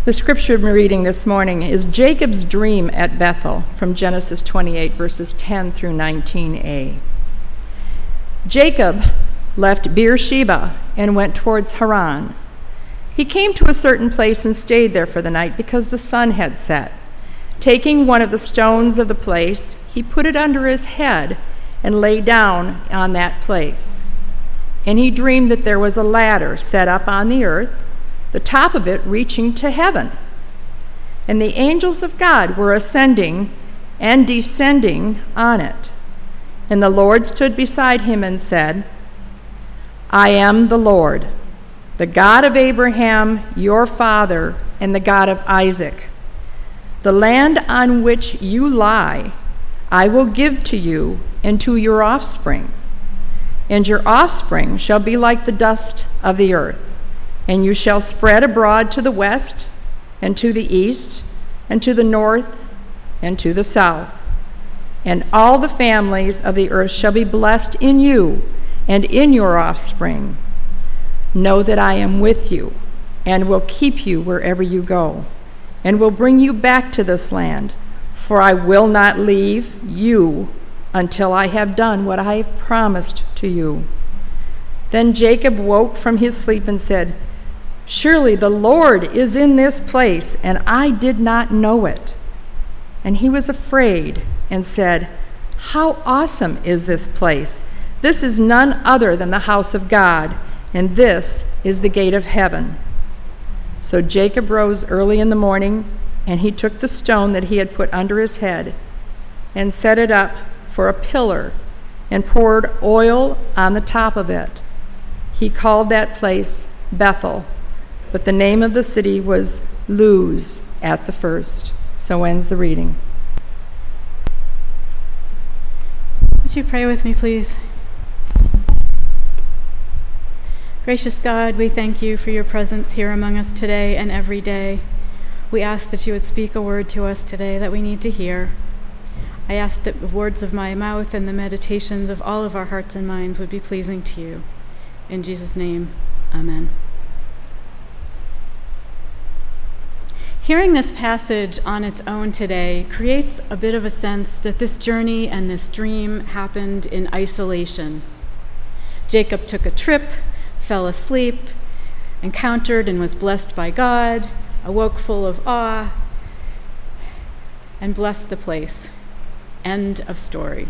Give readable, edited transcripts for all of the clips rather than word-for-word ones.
The scripture reading this morning is Jacob's dream at Bethel from Genesis 28, verses 10 through 19a. Jacob left Beersheba and went towards Haran. He came to a certain place and stayed there for the night because the sun had set. Taking one of the stones of the place, he put it under his head and lay down on that place. And he dreamed that there was a ladder set up on the earth, the top of it reaching to heaven. And the angels of God were ascending and descending on it. And the Lord stood beside him and said, I am the Lord, the God of Abraham, your father, and the God of Isaac. The land on which you lie, I will give to you and to your offspring. And your offspring shall be like the dust of the earth. And you shall spread abroad to the west, and to the east, and to the north, and to the south. And all the families of the earth shall be blessed in you and in your offspring. Know that I am with you, and will keep you wherever you go, and will bring you back to this land, for I will not leave you until I have done what I have promised to you. Then Jacob woke from his sleep and said, Surely the Lord is in this place, and I did not know it. And he was afraid and said, How awesome is this place! This is none other than the house of God, and this is the gate of heaven. So Jacob rose early in the morning, and he took the stone that he had put under his head and set it up for a pillar and poured oil on the top of it. He called that place Bethel, but the name of the city was Luz at the first. So ends the reading. Would you pray with me, please? Gracious God, we thank you for your presence here among us today and every day. We ask that you would speak a word to us today that we need to hear. I ask that the words of my mouth and the meditations of all of our hearts and minds would be pleasing to you. In Jesus' name, amen. Hearing this passage on its own today creates a bit of a sense that this journey and this dream happened in isolation. Jacob took a trip, fell asleep, encountered and was blessed by God, awoke full of awe, and blessed the place. End of story.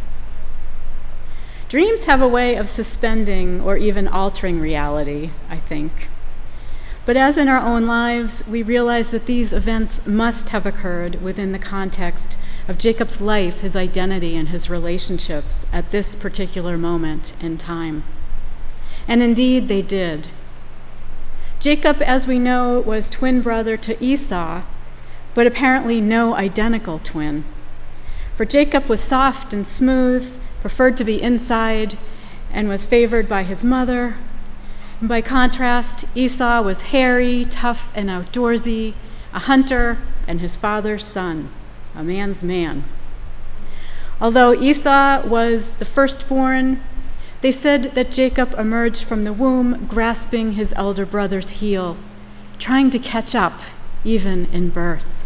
Dreams have a way of suspending or even altering reality, I think. But as in our own lives, we realize that these events must have occurred within the context of Jacob's life, his identity, and his relationships at this particular moment in time. And indeed, they did. Jacob, as we know, was twin brother to Esau, but apparently no identical twin. For Jacob was soft and smooth, preferred to be inside, and was favored by his mother. And by contrast, Esau was hairy, tough, and outdoorsy, a hunter, and his father's son, a man's man. Although Esau was the firstborn, they said that Jacob emerged from the womb grasping his elder brother's heel, trying to catch up even in birth.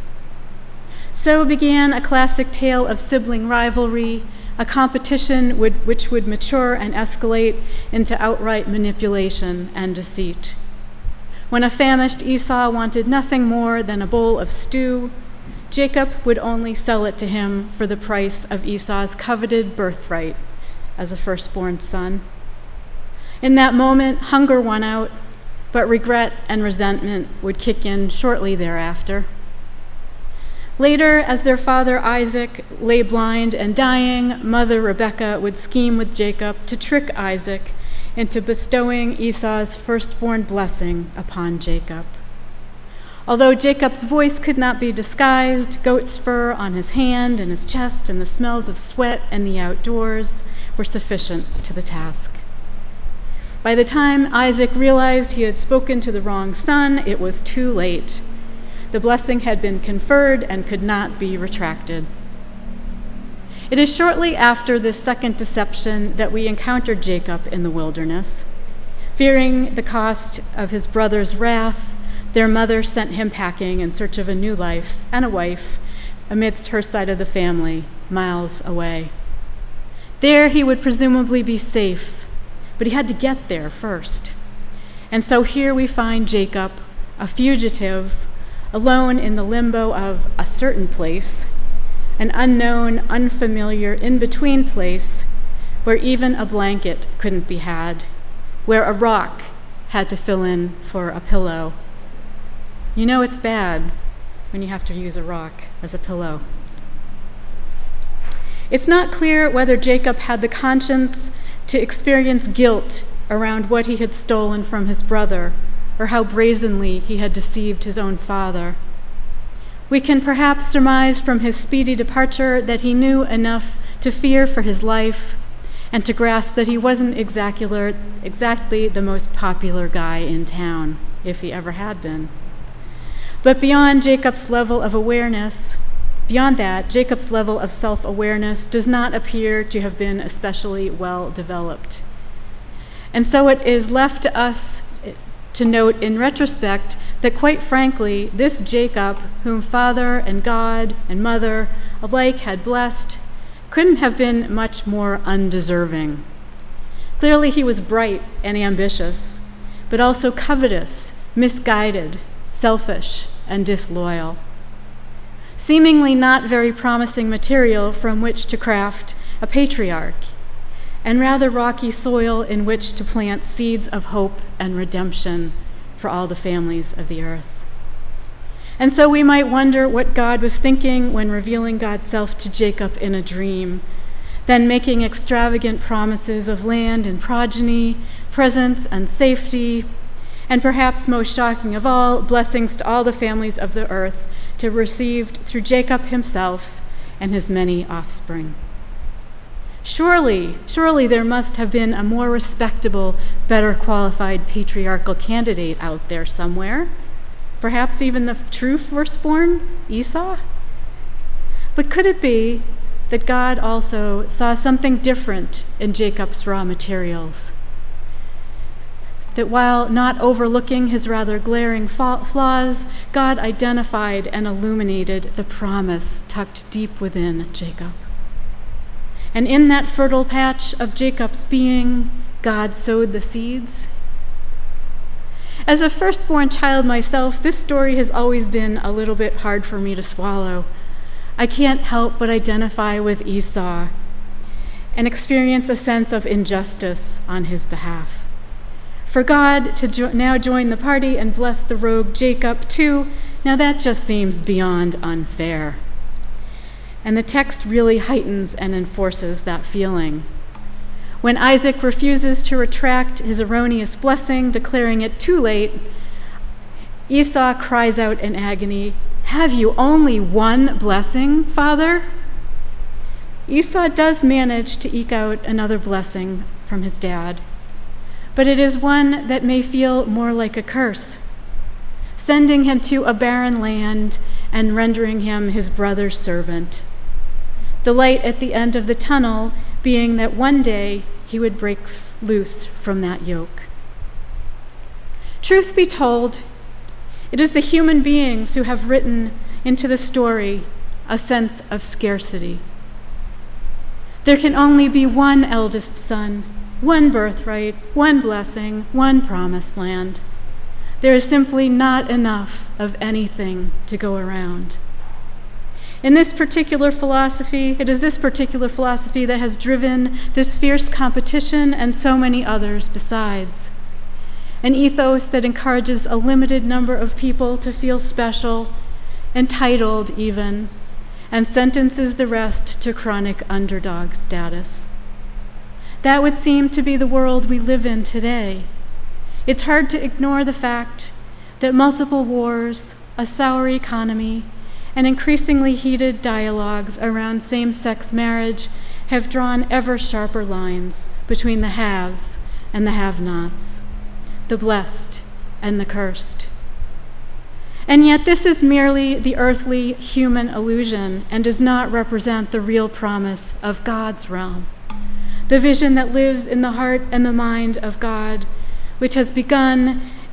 So began a classic tale of sibling rivalry, a competition which would mature and escalate into outright manipulation and deceit. When a famished Esau wanted nothing more than a bowl of stew, Jacob would only sell it to him for the price of Esau's coveted birthright as a firstborn son. In that moment, hunger won out, but regret and resentment would kick in shortly thereafter. Later, as their father Isaac lay blind and dying, mother Rebekah would scheme with Jacob to trick Isaac into bestowing Esau's firstborn blessing upon Jacob. Although Jacob's voice could not be disguised, goat's fur on his hand and his chest and the smells of sweat and the outdoors were sufficient to the task. By the time Isaac realized he had spoken to the wrong son, it was too late. The blessing had been conferred and could not be retracted. It is shortly after this second deception that we encounter Jacob in the wilderness. Fearing the cost of his brother's wrath, their mother sent him packing in search of a new life and a wife amidst her side of the family, miles away. There he would presumably be safe, but he had to get there first. And so here we find Jacob, a fugitive, alone in the limbo of a certain place, an unknown, unfamiliar, in-between place where even a blanket couldn't be had, where a rock had to fill in for a pillow. You know it's bad when you have to use a rock as a pillow. It's not clear whether Jacob had the conscience to experience guilt around what he had stolen from his brother, or how brazenly he had deceived his own father. We can perhaps surmise from his speedy departure that he knew enough to fear for his life and to grasp that he wasn't exactly the most popular guy in town, if he ever had been. But beyond Jacob's level of awareness, beyond that, Jacob's level of self-awareness does not appear to have been especially well developed. And so it is left to us to note in retrospect that, quite frankly, this Jacob, whom father and God and mother alike had blessed, couldn't have been much more undeserving. Clearly he was bright and ambitious, but also covetous, misguided, selfish, and disloyal. Seemingly not very promising material from which to craft a patriarch, and rather rocky soil in which to plant seeds of hope and redemption for all the families of the earth. And so we might wonder what God was thinking when revealing God's self to Jacob in a dream, then making extravagant promises of land and progeny, presence and safety, and perhaps most shocking of all, blessings to all the families of the earth to be received through Jacob himself and his many offspring. Surely there must have been a more respectable, better qualified patriarchal candidate out there somewhere. Perhaps even the true firstborn, Esau? But could it be that God also saw something different in Jacob's raw materials? That while not overlooking his rather glaring flaws, God identified and illuminated the promise tucked deep within Jacob. And in that fertile patch of Jacob's being, God sowed the seeds. As a firstborn child myself, this story has always been a little bit hard for me to swallow. I can't help but identify with Esau and experience a sense of injustice on his behalf. For God to now join the party and bless the rogue Jacob too, now that just seems beyond unfair. And the text really heightens and enforces that feeling. When Isaac refuses to retract his erroneous blessing, declaring it too late, Esau cries out in agony, "Have you only one blessing, Father?" Esau does manage to eke out another blessing from his dad, but it is one that may feel more like a curse, sending him to a barren land and rendering him his brother's servant. The light at the end of the tunnel being that one day he would break loose from that yoke. Truth be told, it is the human beings who have written into the story a sense of scarcity. There can only be one eldest son, one birthright, one blessing, one promised land. There is simply not enough of anything to go around. In this particular philosophy, it is this particular philosophy that has driven this fierce competition and so many others besides. An ethos that encourages a limited number of people to feel special, entitled even, and sentences the rest to chronic underdog status. That would seem to be the world we live in today. It's hard to ignore the fact that multiple wars, a sour economy, and increasingly heated dialogues around same-sex marriage have drawn ever sharper lines between the haves and the have-nots, the blessed and the cursed. And yet this is merely the earthly human illusion and does not represent the real promise of God's realm, the vision that lives in the heart and the mind of God, which has begun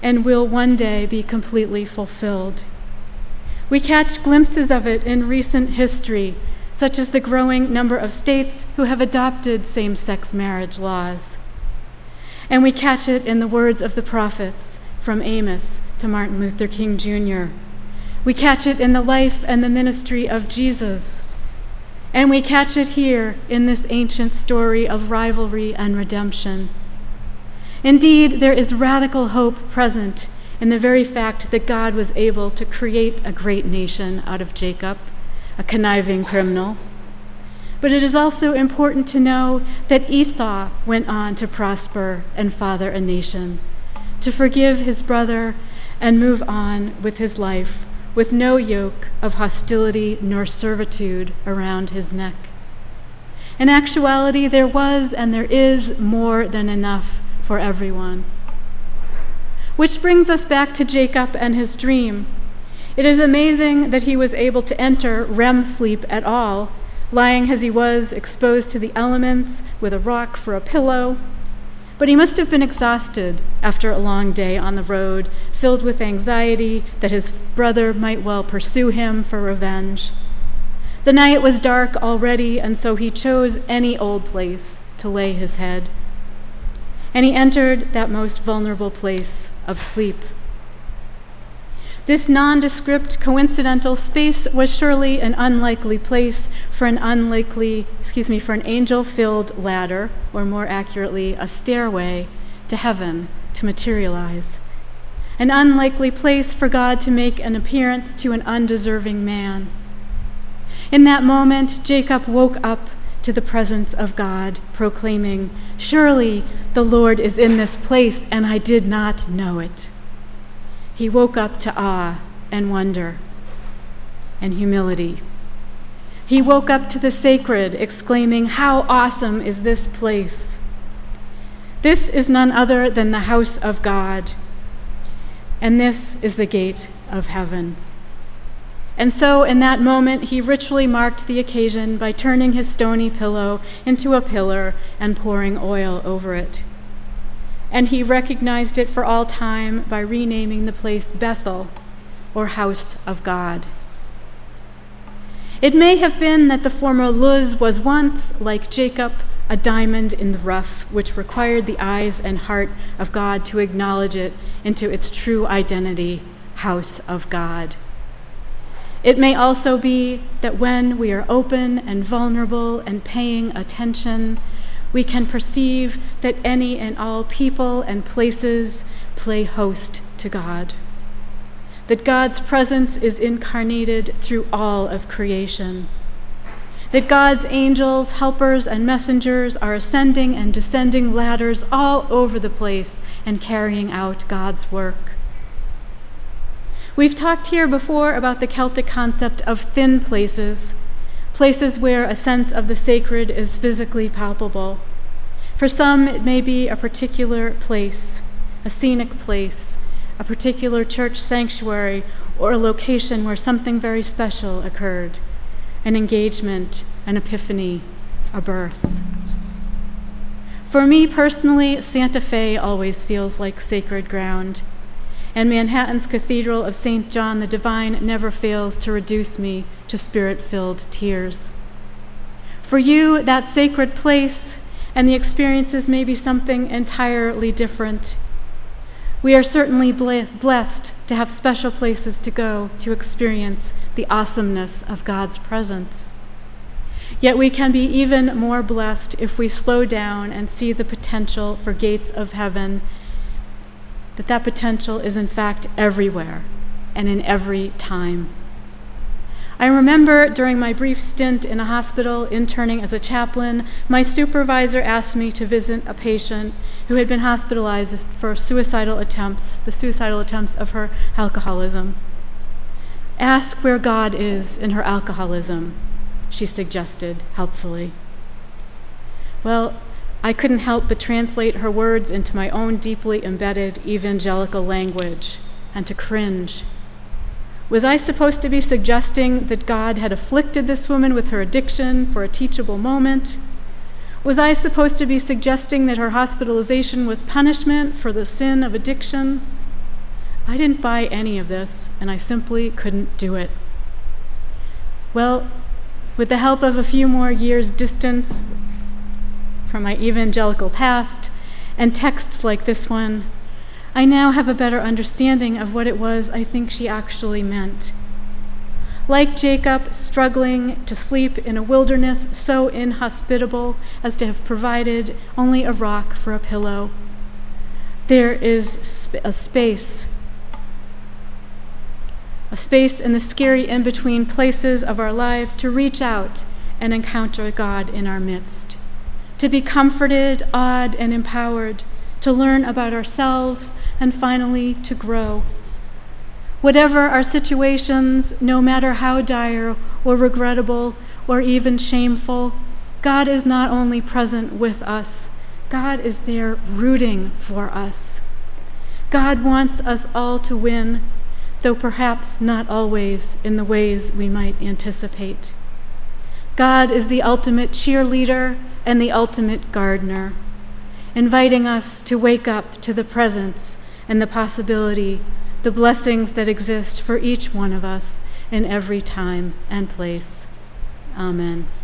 and will one day be completely fulfilled. We catch glimpses of it in recent history, such as the growing number of states who have adopted same-sex marriage laws. And we catch it in the words of the prophets, from Amos to Martin Luther King Jr. We catch it in the life and the ministry of Jesus. And we catch it here in this ancient story of rivalry and redemption. Indeed, there is radical hope present in the very fact that God was able to create a great nation out of Jacob, a conniving criminal. But it is also important to know that Esau went on to prosper and father a nation, to forgive his brother and move on with his life, with no yoke of hostility nor servitude around his neck. In actuality, there was and there is more than enough for everyone. Which brings us back to Jacob and his dream. It is amazing that he was able to enter REM sleep at all, lying as he was, exposed to the elements with a rock for a pillow. But he must have been exhausted after a long day on the road, filled with anxiety that his brother might well pursue him for revenge. The night was dark already, and so he chose any old place to lay his head. And he entered that most vulnerable place of sleep. This nondescript, coincidental space was surely an unlikely place for an angel-filled ladder, or more accurately, a stairway to heaven to materialize. An unlikely place for God to make an appearance to an undeserving man. In that moment, Jacob woke up to the presence of God, proclaiming, "Surely the Lord is in this place, and I did not know it." He woke up to awe and wonder and humility. He woke up to the sacred, exclaiming, "How awesome is this place!" This is none other than the house of God, and this is the gate of heaven. And so in that moment, he ritually marked the occasion by turning his stony pillow into a pillar and pouring oil over it. And he recognized it for all time by renaming the place Bethel, or House of God. It may have been that the former Luz was once, like Jacob, a diamond in the rough, which required the eyes and heart of God to acknowledge it into its true identity, House of God. It may also be that when we are open and vulnerable and paying attention, we can perceive that any and all people and places play host to God. That God's presence is incarnated through all of creation. That God's angels, helpers, and messengers are ascending and descending ladders all over the place and carrying out God's work. We've talked here before about the Celtic concept of thin places, places where a sense of the sacred is physically palpable. For some, it may be a particular place, a scenic place, a particular church sanctuary, or a location where something very special occurred, an engagement, an epiphany, a birth. For me personally, Santa Fe always feels like sacred ground, and Manhattan's Cathedral of St. John the Divine never fails to reduce me to spirit-filled tears. For you, that sacred place and the experiences may be something entirely different. We are certainly blessed to have special places to go to experience the awesomeness of God's presence. Yet we can be even more blessed if we slow down and see the potential for gates of heaven, that potential is in fact everywhere and in every time. I remember during my brief stint in a hospital interning as a chaplain, my supervisor asked me to visit a patient who had been hospitalized for the suicidal attempts of her alcoholism. "Ask where God is in her alcoholism," she suggested helpfully. Well, I couldn't help but translate her words into my own deeply embedded evangelical language and to cringe. Was I supposed to be suggesting that God had afflicted this woman with her addiction for a teachable moment? Was I supposed to be suggesting that her hospitalization was punishment for the sin of addiction? I didn't buy any of this, and I simply couldn't do it. Well, with the help of a few more years' distance from my evangelical past and texts like this one, I now have a better understanding of what it was I think she actually meant. Like Jacob, struggling to sleep in a wilderness so inhospitable as to have provided only a rock for a pillow, there is a space in the scary in-between places of our lives to reach out and encounter God in our midst, to be comforted, awed, and empowered, to learn about ourselves, and finally to grow. Whatever our situations, no matter how dire or regrettable or even shameful, God is not only present with us, God is there rooting for us. God wants us all to win, though perhaps not always in the ways we might anticipate. God is the ultimate cheerleader and the ultimate gardener, inviting us to wake up to the presence and the possibility, the blessings that exist for each one of us in every time and place. Amen.